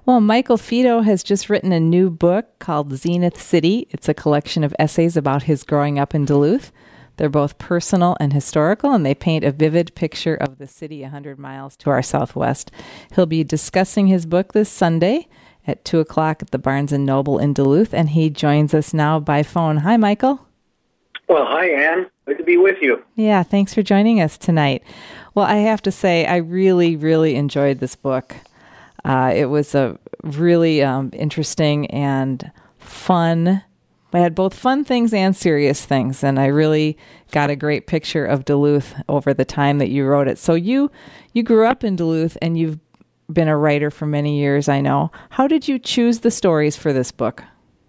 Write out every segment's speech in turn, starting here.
Well, Michael Fido has just written a new book called Zenith City. It's a collection of essays about his growing up in Duluth. They're both personal and historical, and they paint a vivid picture of the city 100 miles to our southwest. He'll be discussing his book this Sunday at 2 o'clock at the Barnes & Noble in Duluth, and he joins us now by phone. Hi, Michael. Well, hi, Ann. Good to be with you. Yeah, thanks for joining us tonight. Well, I have to say, I really, really enjoyed this book. It was a really interesting and fun. I had both fun things and serious things, and I really got a great picture of Duluth over the time that you wrote it. So you grew up in Duluth, and you've been a writer for many years, I know. How did you choose the stories for this book?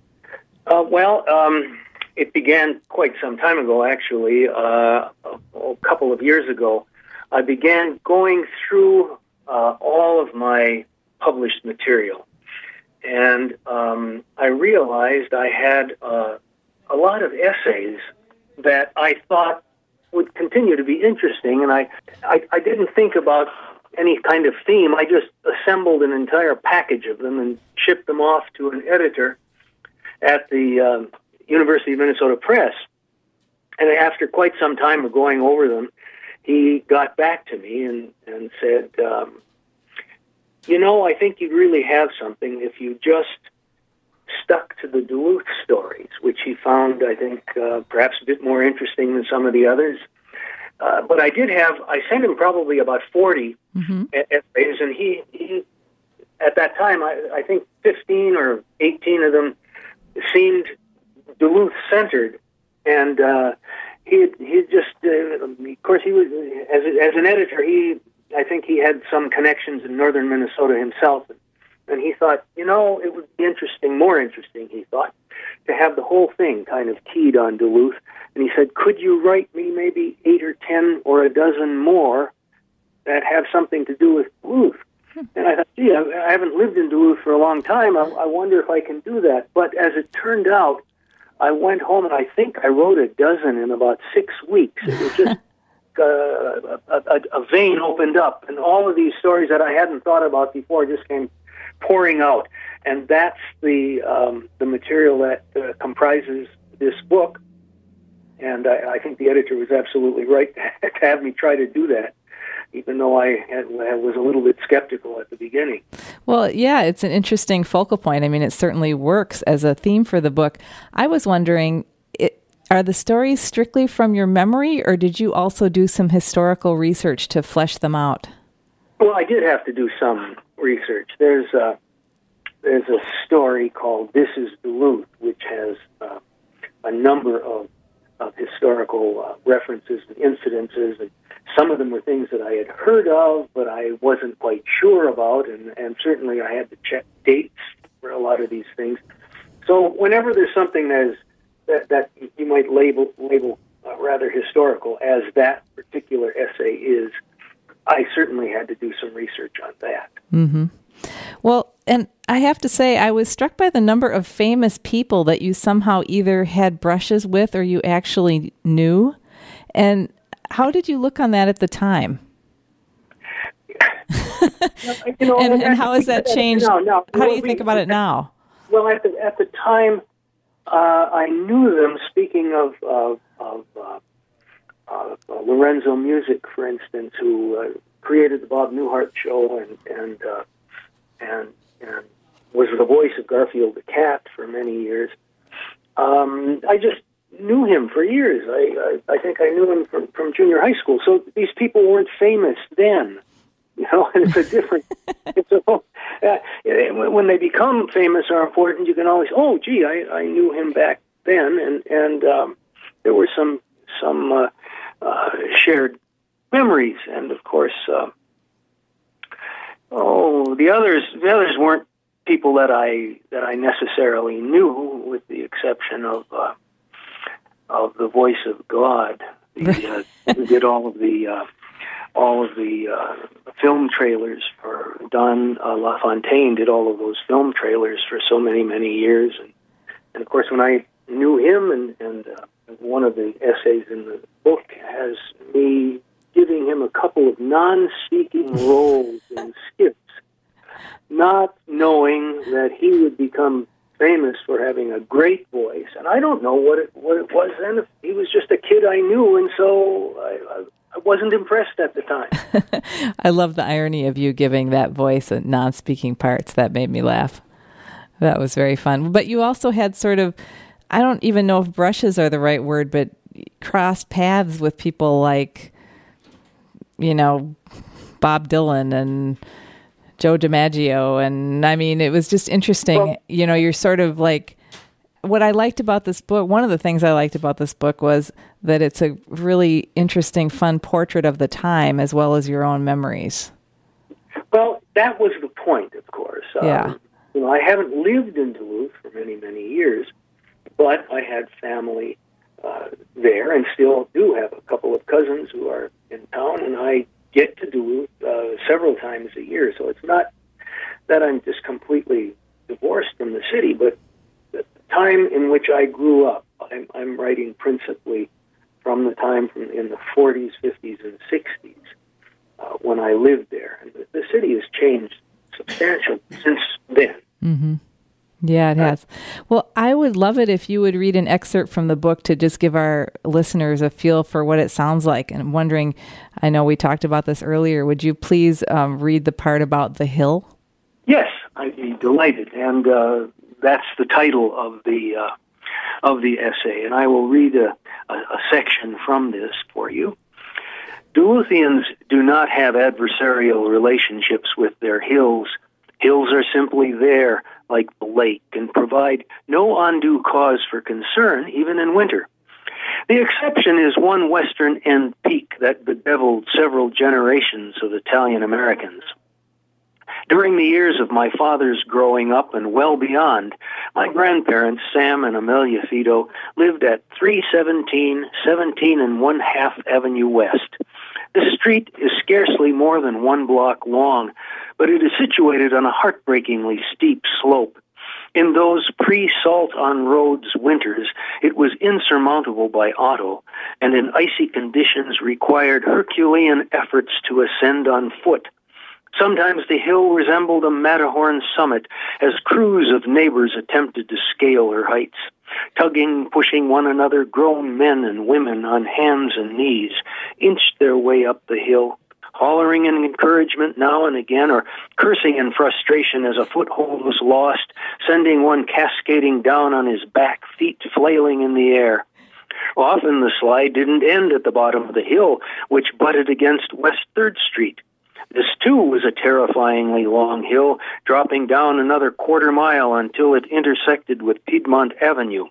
It began quite some time ago, actually. A couple of years ago, I began going through all of my published material. And I realized I had a lot of essays that I thought would continue to be interesting, and I didn't think about any kind of theme. I just assembled an entire package of them and shipped them off to an editor at the University of Minnesota Press. And after quite some time of going over them, he got back to me and said, I think you'd really have something if you just stuck to the Duluth stories, which he found, I think, perhaps a bit more interesting than some of the others. But I sent him probably about 40 essays, and he at that time, I think 15 or 18 of them seemed Duluth-centered. And he just, of course, he was, as an editor, I think he had some connections in northern Minnesota himself, and he thought, it would be more interesting, he thought, to have the whole thing kind of keyed on Duluth. And he said, could you write me maybe 8 or 10 or a dozen more that have something to do with Duluth? And I thought, gee, I haven't lived in Duluth for a long time. I wonder if I can do that. But as it turned out, I went home, and I think I wrote a dozen in about 6 weeks. It was just a vein opened up, and all of these stories that I hadn't thought about before just came pouring out. And that's the material that comprises this book. And I think the editor was absolutely right to have me try to do that, even though I was a little bit skeptical at the beginning. Well, yeah, it's an interesting focal point. I mean, it certainly works as a theme for the book. I was wondering, are the stories strictly from your memory, or did you also do some historical research to flesh them out? Well, I did have to do some research. There's a story called This is Duluth, which has a number of historical references and incidences, and some of them were things that I had heard of, but I wasn't quite sure about, and certainly I had to check dates for a lot of these things. So whenever there's something that you might label rather historical, as that particular essay is, I certainly had to do some research on that. Mm-hmm. Well, and I have to say, I was struck by the number of famous people that you somehow either had brushes with or you actually knew. And how did you look on that at the time? And how has that changed? No. How do you think about it now? Well, at the time, I knew them. Speaking of Lorenzo Music, for instance, who created the Bob Newhart Show and was the voice of Garfield the Cat for many years. I just knew him for years. I think I knew him from junior high school. So these people weren't famous then, and it's a different. When they become famous or important, you can always, I knew him back then, and there were some shared memories, and of course, the others weren't people that I necessarily knew, with the exception of the Voice of God, who did all of the film trailers for Don LaFontaine. Did all of those film trailers for so many years, and of course when I knew him, and one of the essays in the book has me giving him a couple of non-speaking roles in skits not knowing that he would become famous for having a great voice. And I don't know what it was then. He was just a kid I knew, and so I wasn't impressed at the time. I love the irony of you giving that voice and non-speaking parts. That made me laugh. That was very fun. But you also had sort of, I don't even know if brushes are the right word, but crossed paths with people like, Bob Dylan and Joe DiMaggio. And I mean, it was just interesting. Well, you're sort of like, what I liked about this book, one of the things I liked about this book was that it's a really interesting, fun portrait of the time as well as your own memories. Well, that was the point, of course. Yeah. I haven't lived in Duluth for many, many years, but I had family there and still do have a couple of cousins who are in town, and I get to Duluth several times a year. So it's not that I'm just completely divorced from the city, but the time in which I grew up, I'm writing principally from the time in the 40s, 50s, and 60s when I lived there. And the city has changed substantially since then. Mm-hmm. Yeah, it has. Well, I would love it if you would read an excerpt from the book to just give our listeners a feel for what it sounds like. And I'm wondering, I know we talked about this earlier, would you please read the part about the hill? Yes, I'd be delighted. And that's the title of the essay. And I will read a section from this for you. Duluthians do not have adversarial relationships with their hills. Hills are simply there, like the lake, and provide no undue cause for concern, even in winter. The exception is one western end peak that bedeviled several generations of Italian Americans. During the years of my father's growing up and well beyond, my grandparents, Sam and Amelia Fido, lived at 317 17 1/2 Avenue West. This street is scarcely more than 1 block long, but it is situated on a heartbreakingly steep slope. In those pre-salt-on-roads winters, it was insurmountable by auto, and in icy conditions required Herculean efforts to ascend on foot. Sometimes the hill resembled a Matterhorn summit as crews of neighbors attempted to scale her heights. Tugging, pushing one another, grown men and women on hands and knees inched their way up the hill, hollering in encouragement now and again, or cursing in frustration as a foothold was lost, sending one cascading down on his back, feet flailing in the air. Often the slide didn't end at the bottom of the hill, which butted against West 3rd Street. This, too, was a terrifyingly long hill, dropping down another 1/4 mile until it intersected with Piedmont Avenue.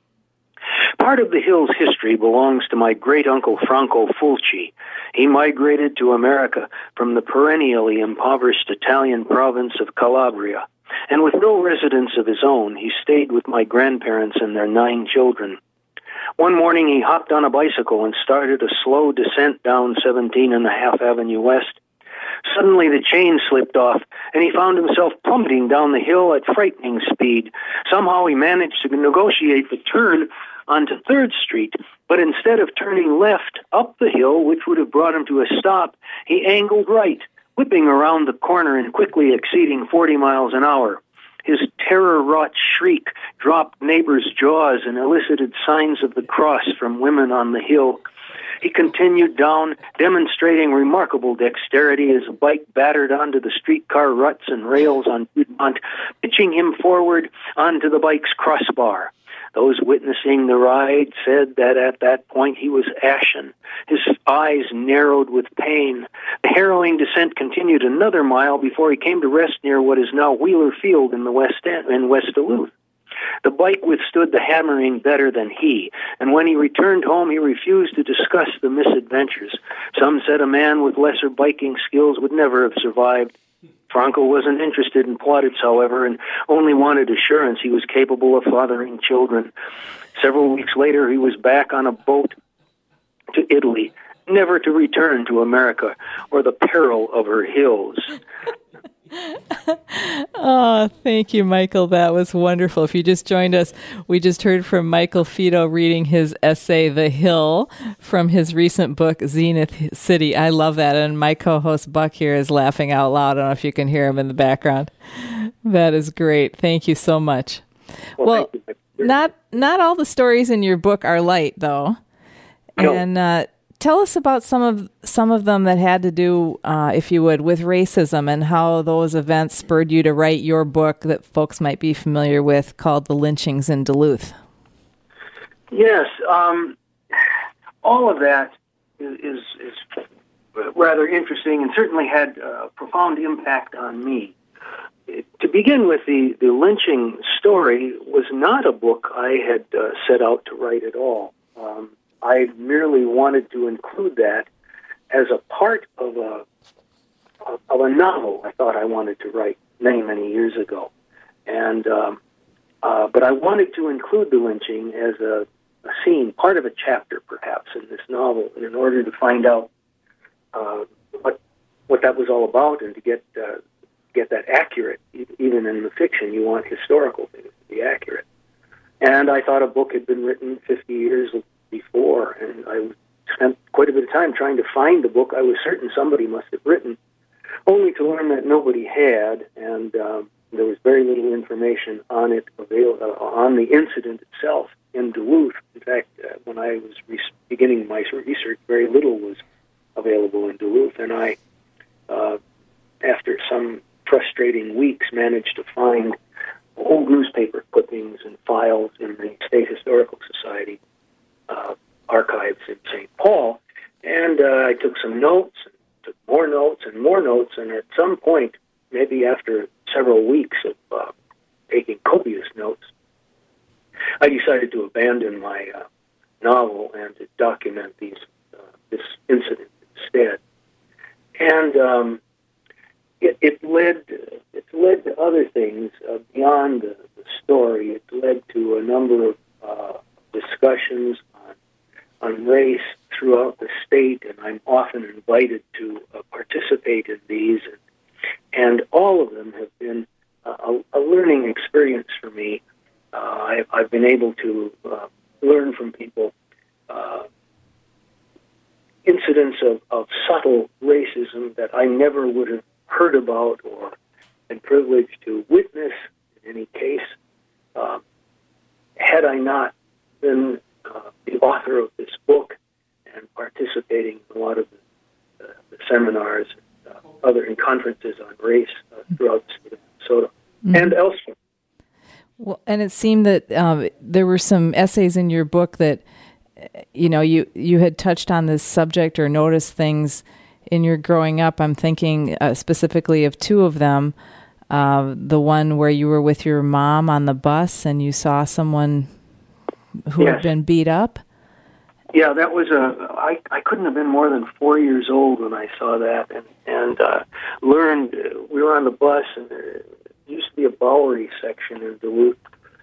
Part of the hill's history belongs to my great-uncle Franco Fulci. He migrated to America from the perennially impoverished Italian province of Calabria, and with no residence of his own, he stayed with my grandparents and their 9 children. One morning, he hopped on a bicycle and started a slow descent down 17 1/2 Avenue West. Suddenly, the chain slipped off, and he found himself plummeting down the hill at frightening speed. Somehow, he managed to negotiate the turn onto 3rd Street, but instead of turning left up the hill, which would have brought him to a stop, he angled right, whipping around the corner and quickly exceeding 40 miles an hour. His terror-wrought shriek dropped neighbors' jaws and elicited signs of the cross from women on the hill. He continued down, demonstrating remarkable dexterity as the bike battered onto the streetcar ruts and rails on Piedmont, pitching him forward onto the bike's crossbar. Those witnessing the ride said that at that point he was ashen. His eyes narrowed with pain. The harrowing descent continued another mile before he came to rest near what is now Wheeler Field in the West End, in West Duluth. The bike withstood the hammering better than he, and when he returned home, he refused to discuss the misadventures. Some said a man with lesser biking skills would never have survived. Franco wasn't interested in plaudits, however, and only wanted assurance he was capable of fathering children. Several weeks later, he was back on a boat to Italy, never to return to America or the peril of her hills. Oh, thank you, Michael. That was wonderful. If you just joined us, we just heard from Michael Fido reading his essay, The Hill, from his recent book, Zenith City. I love that. And my co-host, Buck, here is laughing out loud. I don't know if you can hear him in the background. That is great. Thank you so much. Well, not all the stories in your book are light, though. No. And tell us about some of them that had to do, if you would, with racism and how those events spurred you to write your book that folks might be familiar with, called The Lynchings in Duluth. Yes, all of that is rather interesting and certainly had a profound impact on me. To begin with, the lynching story was not a book I had set out to write at all. I merely wanted to include that as a part of a novel I thought I wanted to write many, many years ago. And but I wanted to include the lynching as a scene, part of a chapter perhaps in this novel, in order to find out what that was all about and to get that accurate. Even in the fiction, you want historical things to be accurate. And I thought a book had been written 50 years before, and I spent quite a bit of time trying to find the book I was certain somebody must have written, only to learn that nobody had, and there was very little information on it on the incident itself in Duluth. In fact, when I was beginning my research, very little was available in Duluth, and I, after some frustrating weeks, managed to find old newspaper clippings and files in the State Historical Society archives in St. Paul, and I took some notes, and took more notes, and at some point, maybe after several weeks of taking copious notes, I decided to abandon my novel and to document this incident instead. And it led to other things beyond the story. It led to a number of discussions on race throughout the state, and I'm often invited to participate in these, and all of them have been a learning experience for me. I've been able to learn from people incidents of subtle racism that I never would have heard about or been privileged to witness in any case, had I not been the author of this book and participating in a lot of the seminars and other conferences on race throughout the state of Minnesota and elsewhere. Well, and it seemed that there were some essays in your book that, you had touched on this subject or noticed things in your growing up. I'm thinking specifically of two of them. The one where you were with your mom on the bus and you saw someone who had been beat up. Yeah, that was I couldn't have been more than 4 years old when I saw that, and learned. We were on the bus, and there used to be a Bowery section in Duluth.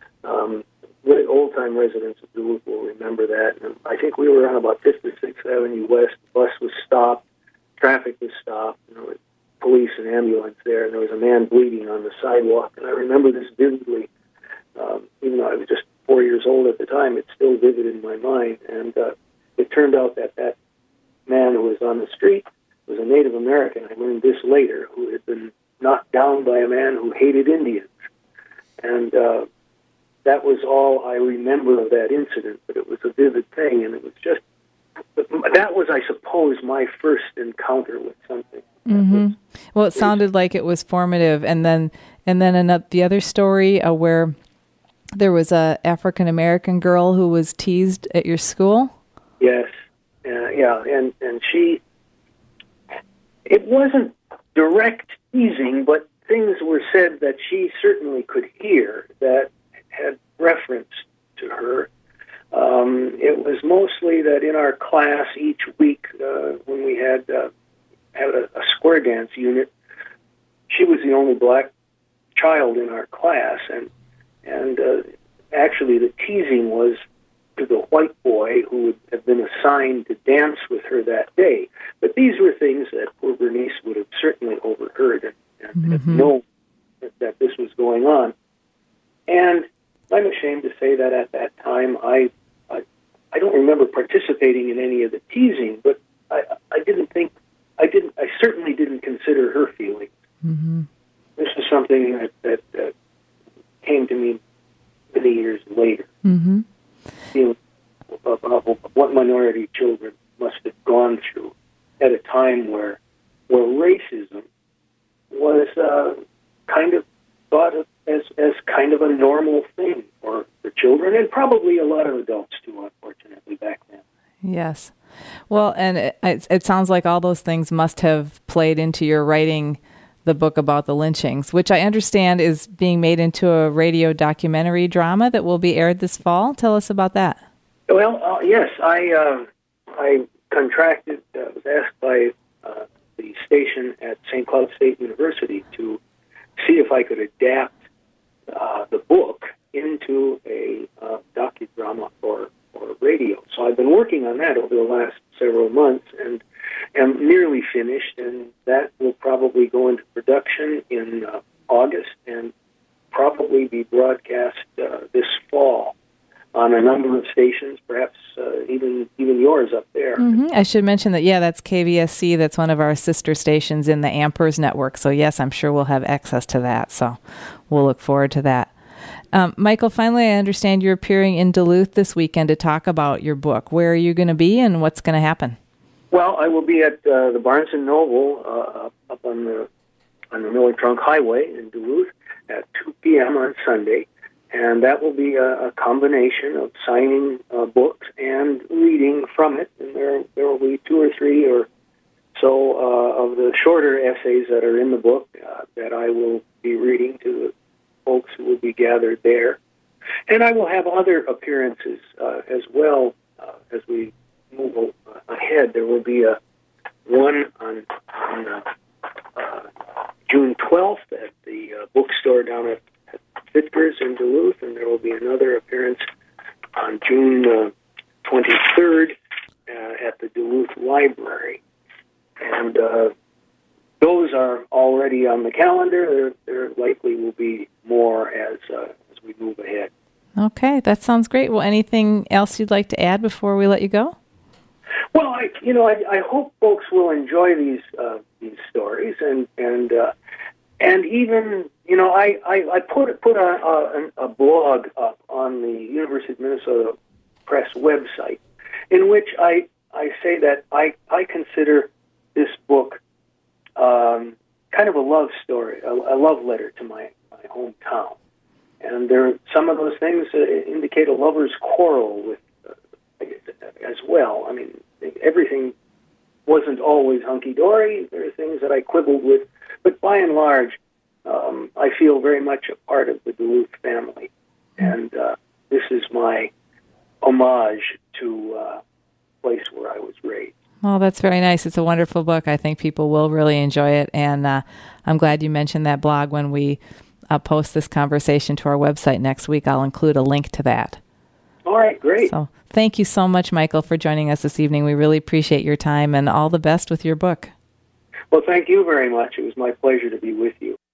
Old-time residents of Duluth will remember that. And I think we were on about 5th or 6th Avenue West. The bus was stopped. Traffic was stopped. There was police and ambulance there, and there was a man bleeding on the sidewalk. And I remember this vividly. Even though I was just 4 years old at the time, it's still vivid in my mind. And it turned out that man who was on the street was a Native American. I learned this later, who had been knocked down by a man who hated Indians. And that was all I remember of that incident, but it was a vivid thing, and it was just, that was, I suppose, my first encounter with something. Mm-hmm. Well, it sounded like it was formative. And then the other story where there was a African-American girl who was teased at your school? Yes. Yeah, and she, it wasn't direct teasing, but things were said that she certainly could hear that had reference to her. It was mostly that in our class each week, when we had a square dance unit, she was the only black child in our class, and actually the teasing was to the white boy who would have been assigned to dance with her that day. But these were things that poor Bernice would have certainly overheard, and know that this was going on. And I'm ashamed to say that at that time, I don't remember participating in any of the teasing, but I certainly didn't consider her feelings. Mm-hmm. This is something that came to me many years later. Mm-hmm. Feeling about what minority children must have gone through at a time where racism was kind of thought of as kind of a normal thing for children, and probably a lot of adults too, unfortunately, back then. Yes. Well, and it sounds like all those things must have played into your writing the book about the lynchings, which I understand is being made into a radio documentary drama that will be aired this fall. Tell us about that. Well, yes, I contracted, was asked by the station at St. Cloud State University to see if I could adapt the book into a docudrama for radio. So I've been working on that over the last several months and am nearly finished, and that will probably go into production in August and probably be broadcast this fall on a number of stations, perhaps even yours up there. Mm-hmm. I should mention that, that's KVSC. That's one of our sister stations in the Ampers network. So, yes, I'm sure we'll have access to that. So we'll look forward to that. Michael, finally, I understand you're appearing in Duluth this weekend to talk about your book. Where are you going to be and what's going to happen? Well, I will be at the Barnes & Noble up on the Miller Trunk Highway in Duluth at 2 p.m. on Sunday. And that will be a combination of signing books and reading from it. And there will be 2 or 3 or so of the shorter essays that are in the book that I will be reading to the folks who will be gathered there. And I will have other appearances as well as we move ahead. There will be one on June 12th at the bookstore down at Fitkers in Duluth, and there will be another appearance on June 23rd at the Duluth Library. And those are already on the calendar. There likely will be more as we move ahead. Okay, that sounds great. Well, anything else you'd like to add before we let you go? Well, I hope folks will enjoy these stories and even I put a blog up on the University of Minnesota Press website in which I say that I consider this book kind of a love story, a love letter to my hometown, and some of those things indicate a lover's quarrel with as well. I mean, everything wasn't always hunky-dory. There are things that I quibbled with, but by and large, I feel very much a part of the Duluth family, and this is my homage to a place where I was raised. Well, that's very nice. It's a wonderful book. I think people will really enjoy it, and I'm glad you mentioned that blog. When we post this conversation to our website next week, I'll include a link to that. All right, great. So thank you so much, Michael, for joining us this evening. We really appreciate your time, and all the best with your book. Well, thank you very much. It was my pleasure to be with you.